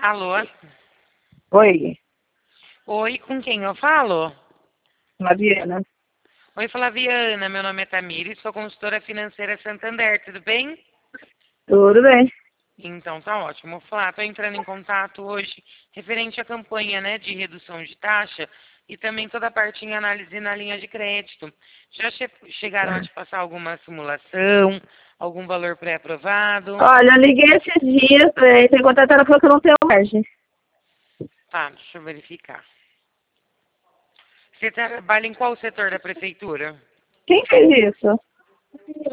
Alô? Oi, Oi, com quem eu falo? Mariana. Oi, Flaviana, meu nome é Tamires, sou consultora financeira Santander, tudo bem? Tudo bem? Então tá ótimo. Flá, tô entrando em contato hoje referente à campanha, né, de redução de taxa e também toda a parte em análise na linha de crédito. Já chegaram a te passar alguma simulação, algum valor pré-aprovado? Olha, eu liguei esses dias, entrei em contato, ela falou que eu não tenho margem. Tá, deixa eu verificar. Você trabalha em qual setor da prefeitura? Quem fez isso?